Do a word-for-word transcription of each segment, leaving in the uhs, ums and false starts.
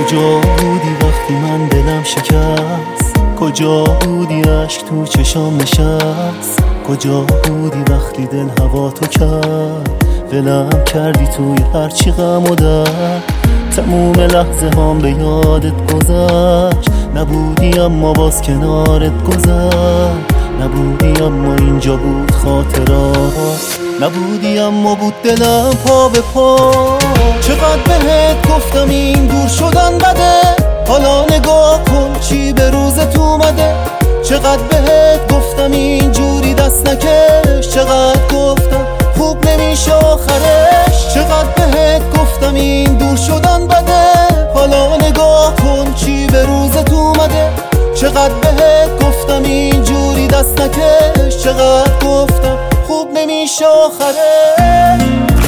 کجا بودی وقتی من دلم شکست؟ کجا بودی عشق تو چشام نشست؟ کجا بودی وقتی دل هوا تو کرد؟ ولم کردی توی هرچی غم و درد. تموم لحظه هام به یادت گذشت. نبودی اما باز کنارت گذشت. نبودی اما اینجا بود خاطرات. نبودی اما بود دلم پا به پا. چقدر بهت گفتم این دور شدن بده. حالا نگاه کن چی به روزت اومده. چقدر بهت گفتم این جوری دست نکش. چقدر گفتم خوب نمیشه آخرش. چقدر بهت گفتم این دور شدن بده. حالا نگاه کن چی به روزت اومده. چقدر بهت گفتم این جوری دست نکش. چقدر گفتم خوب نمیشه آخرش.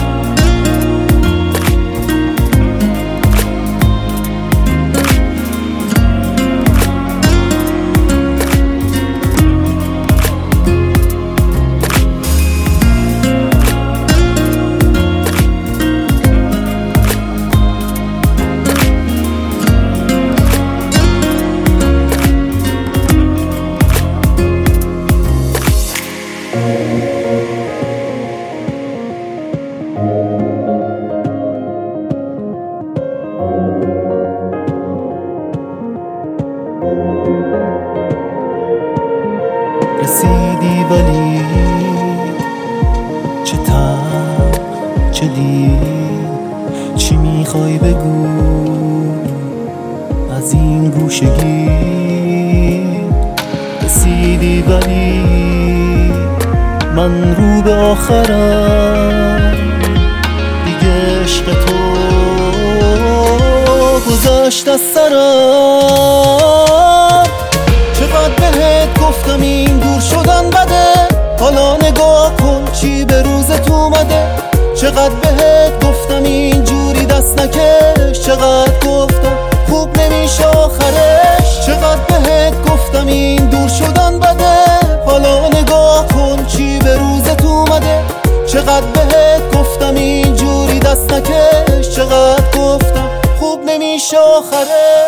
رسیدی ولی چه تب چه دیر. چی میخوای بگو از این گوشگی؟ رسیدی ولی من رو به آخرم. دیگه عشق تو گذشت از سرم. چقدر بهت گفتم این دور شدن بده. حالا نگاه کن چی به روزت اومده. چقدر بهت گفتم این جوری دست نکش. چقدر گفتم خوب نمیشه آخرش. چقدر بهت گفتم این دور شدن بده. حالا نگاه کن چی به روزت اومده. چقدر بهت گفتم این جوری دست نکش. چقدر گفتم خوب نمیشه آخرش.